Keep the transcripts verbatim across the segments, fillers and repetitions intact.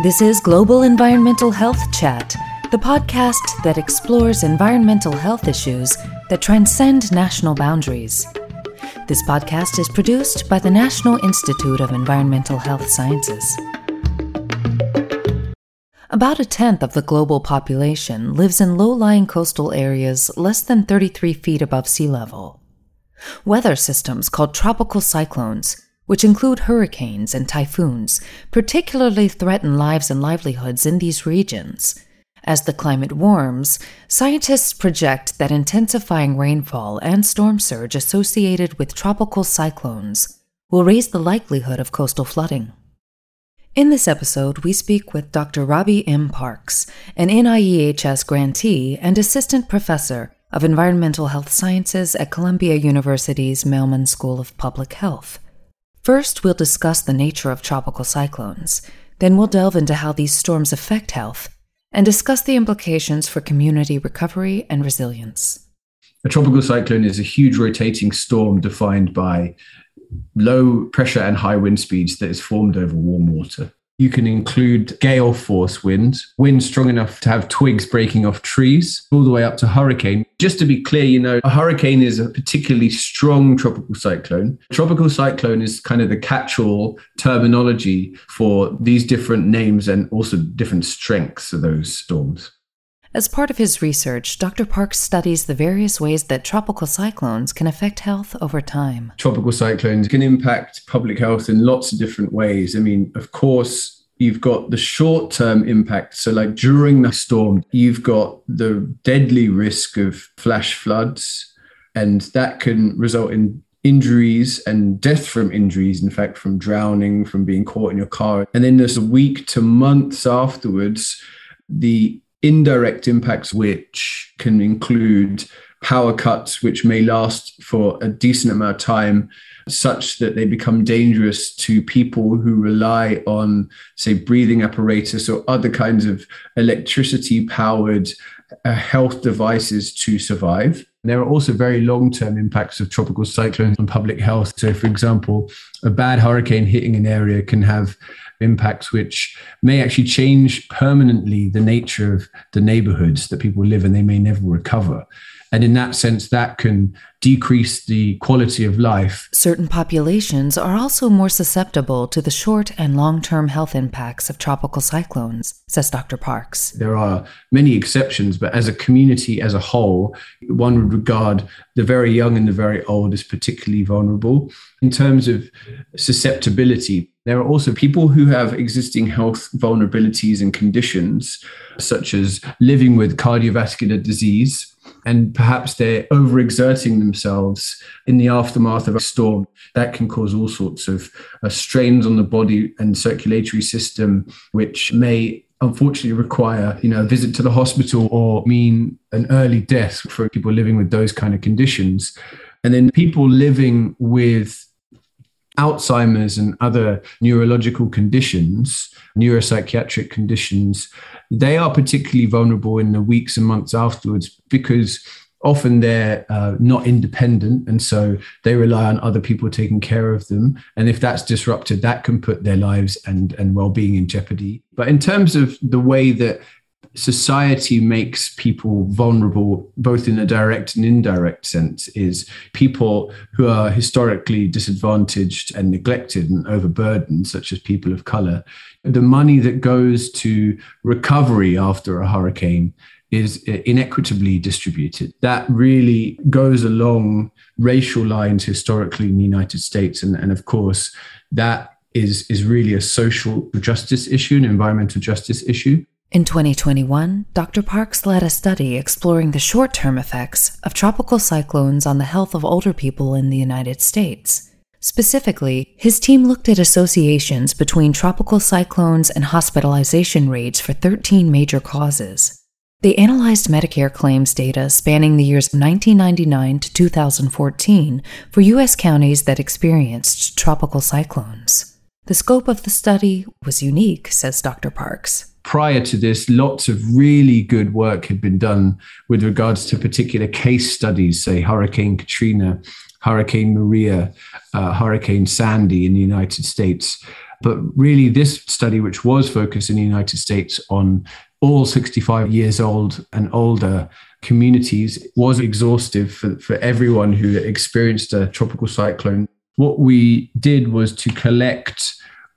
This is Global Environmental Health Chat, the podcast that explores environmental health issues that transcend national boundaries. This podcast is produced by the National Institute of Environmental Health Sciences. About a tenth of the global population lives in low-lying coastal areas less than thirty-three feet above sea level. Weather systems called tropical cyclones, which include hurricanes and typhoons, particularly threaten lives and livelihoods in these regions. As the climate warms, scientists project that intensifying rainfall and storm surge associated with tropical cyclones will raise the likelihood of coastal flooding. In this episode, we speak with Doctor Robbie M. Parks, an N I E H S grantee and assistant professor of environmental health sciences at Columbia University's Mailman School of Public Health. First, we'll discuss the nature of tropical cyclones. Then we'll delve into how these storms affect health and discuss the implications for community recovery and resilience. A tropical cyclone is a huge rotating storm defined by low pressure and high wind speeds that is formed over warm water. You can include gale force winds, winds strong enough to have twigs breaking off trees, all the way up to hurricane. Just to be clear, you know, a hurricane is a particularly strong tropical cyclone. Tropical cyclone is kind of the catch-all terminology for these different names and also different strengths of those storms. As part of his research, Doctor Parks studies the various ways that tropical cyclones can affect health over time. Tropical cyclones can impact public health in lots of different ways. I mean, of course, you've got the short-term impact. So like during the storm, you've got the deadly risk of flash floods, and that can result in injuries and death from injuries, in fact, from drowning, from being caught in your car. And then there's a week to months afterwards, the indirect impacts, which can include power cuts, which may last for a decent amount of time, such that they become dangerous to people who rely on, say, breathing apparatus or other kinds of electricity-powered uh, health devices to survive. There are also very long-term impacts of tropical cyclones on public health. So, for example, a bad hurricane hitting an area can have impacts which may actually change permanently the nature of the neighborhoods that people live in. They may never recover. And in that sense, that can decrease the quality of life. Certain populations are also more susceptible to the short and long-term health impacts of tropical cyclones, says Doctor Parks. There are many exceptions, but as a community as a whole, one would regard the very young and the very old as particularly vulnerable. In terms of susceptibility, there are also people who have existing health vulnerabilities and conditions, such as living with cardiovascular disease, and perhaps they're overexerting themselves in the aftermath of a storm. That can cause all sorts of uh, strains on the body and circulatory system, which may unfortunately require, you know, a visit to the hospital or mean an early death for people living with those kind of conditions. And then people living with Alzheimer's and other neurological conditions, neuropsychiatric conditions, they are particularly vulnerable in the weeks and months afterwards because often they're uh, not independent, and so they rely on other people taking care of them. And if that's disrupted, that can put their lives and, and well-being in jeopardy. But in terms of the way that society makes people vulnerable, both in a direct and indirect sense, is people who are historically disadvantaged and neglected and overburdened, such as people of color. The money that goes to recovery after a hurricane is inequitably distributed. That really goes along racial lines historically in the United States. And, and of course, that is, is really a social justice issue, an environmental justice issue. In twenty twenty-one, Doctor Parks led a study exploring the short-term effects of tropical cyclones on the health of older people in the United States. Specifically, his team looked at associations between tropical cyclones and hospitalization rates for thirteen major causes. They analyzed Medicare claims data spanning the years nineteen ninety-nine to two thousand fourteen for U S counties that experienced tropical cyclones. The scope of the study was unique, says Doctor Parks. Prior to this, lots of really good work had been done with regards to particular case studies, say Hurricane Katrina, Hurricane Maria, uh, Hurricane Sandy in the United States. But really, this study, which was focused in the United States on all sixty-five years old and older communities, was exhaustive for, for everyone who experienced a tropical cyclone. What we did was to collect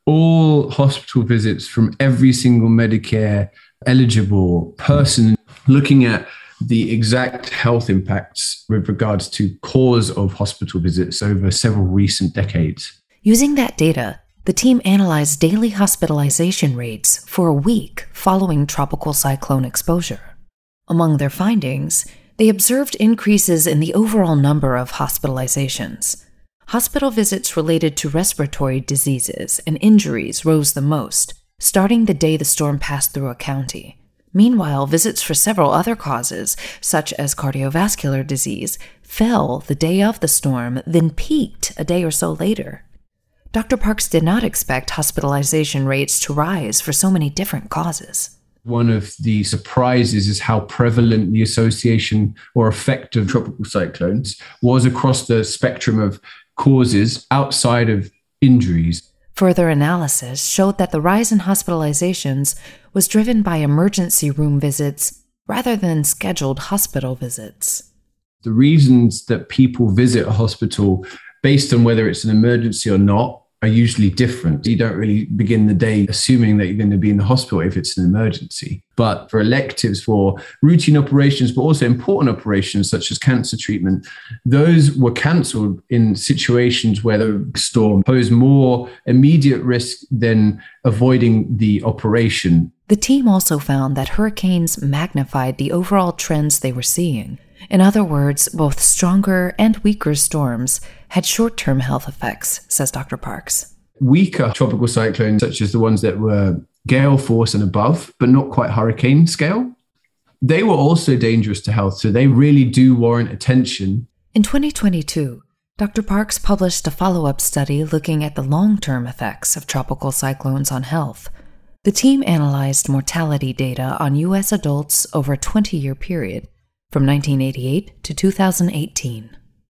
all hospital visits from every single Medicare eligible person, looking at the exact health impacts with regards to cause of hospital visits over several recent decades. Using that data, the team analyzed daily hospitalization rates for a week following tropical cyclone exposure. Among their findings, they observed increases in the overall number of hospitalizations. Hospital visits related to respiratory diseases and injuries rose the most, starting the day the storm passed through a county. Meanwhile, visits for several other causes, such as cardiovascular disease, fell the day of the storm, then peaked a day or so later. Doctor Parks did not expect hospitalization rates to rise for so many different causes. One of the surprises is how prevalent the association or effect of tropical cyclones was across the spectrum of causes outside of injuries. Further analysis showed that the rise in hospitalizations was driven by emergency room visits rather than scheduled hospital visits. The reasons that people visit a hospital based on whether it's an emergency or not are usually different. You don't really begin the day assuming that you're going to be in the hospital if it's an emergency. But for electives, for routine operations, but also important operations such as cancer treatment, those were cancelled in situations where the storm posed more immediate risk than avoiding the operation. The team also found that hurricanes magnified the overall trends they were seeing. In other words, both stronger and weaker storms had short-term health effects, says Doctor Parks. Weaker tropical cyclones, such as the ones that were gale force and above, but not quite hurricane scale, they were also dangerous to health, so they really do warrant attention. In twenty twenty-two, Doctor Parks published a follow-up study looking at the long-term effects of tropical cyclones on health. The team analyzed mortality data on U S adults over a twenty-year period, from nineteen eighty-eight to two thousand eighteen.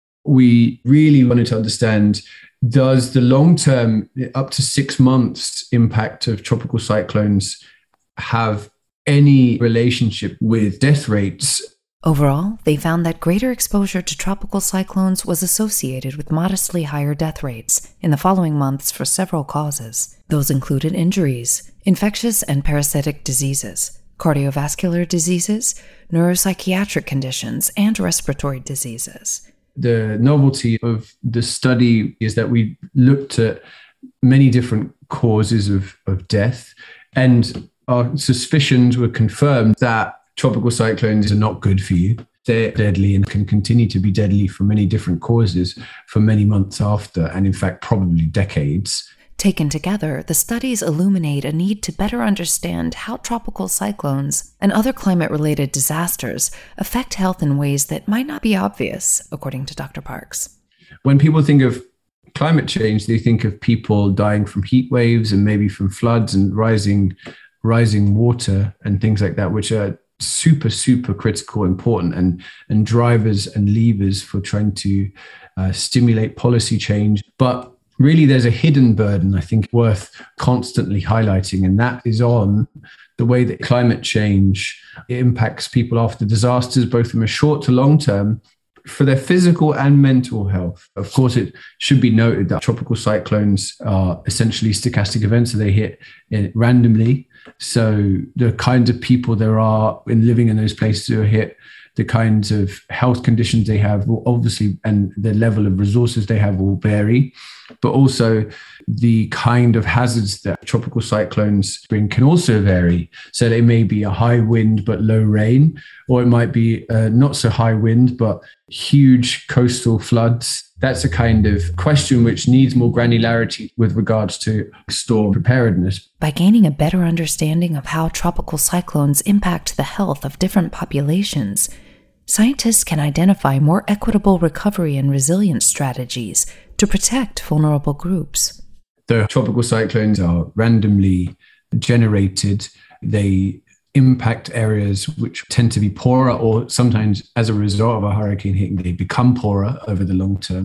We really wanted to understand, does the long-term, up to six months impact of tropical cyclones have any relationship with death rates? Overall, they found that greater exposure to tropical cyclones was associated with modestly higher death rates in the following months for several causes. Those included injuries, infectious and parasitic diseases, cardiovascular diseases, neuropsychiatric conditions, and respiratory diseases. The novelty of the study is that we looked at many different causes of, of death, and our suspicions were confirmed that tropical cyclones are not good for you. They're deadly and can continue to be deadly for many different causes for many months after, and in fact, probably decades. Taken together, the studies illuminate a need to better understand how tropical cyclones and other climate-related disasters affect health in ways that might not be obvious, according to Doctor Parks. When people think of climate change, they think of people dying from heat waves and maybe from floods and rising, rising water and things like that, which are super, super critical, important, and, and drivers and levers for trying to uh, stimulate policy change. But really, there's a hidden burden, I think, worth constantly highlighting, and that is on the way that climate change impacts people after disasters, both from a short to long term, for their physical and mental health. Of course, it should be noted that tropical cyclones are essentially stochastic events, so they hit randomly. So the kinds of people there are in living in those places who are hit, the kinds of health conditions they have will obviously, and the level of resources they have will vary, but also the kind of hazards that tropical cyclones bring can also vary. So they may be a high wind but low rain, or it might be uh, not so high wind but huge coastal floods. That's a kind of question which needs more granularity with regards to storm preparedness. By gaining a better understanding of how tropical cyclones impact the health of different populations, scientists can identify more equitable recovery and resilience strategies to protect vulnerable groups. The tropical cyclones are randomly generated. They impact areas which tend to be poorer, or sometimes as a result of a hurricane hitting, they become poorer over the long term.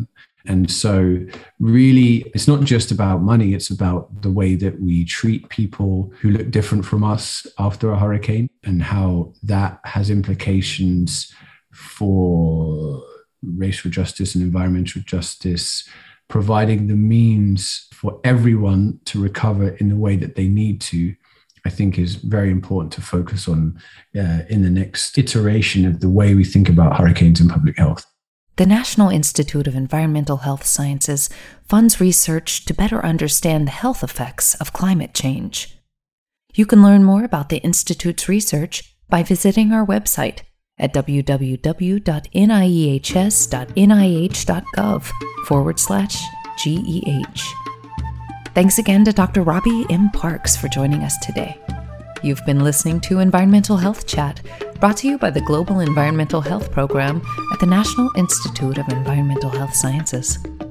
And so really, it's not just about money, it's about the way that we treat people who look different from us after a hurricane and how that has implications for racial justice and environmental justice, providing the means for everyone to recover in the way that they need to, I think is very important to focus on uh, in the next iteration of the way we think about hurricanes and public health. The National Institute of Environmental Health Sciences funds research to better understand the health effects of climate change. You can learn more about the Institute's research by visiting our website at www.niehs.nih.gov forward slash GEH. Thanks again to Doctor Robbie M. Parks for joining us today. You've been listening to Environmental Health Chat, brought to you by the Global Environmental Health Program at the National Institute of Environmental Health Sciences.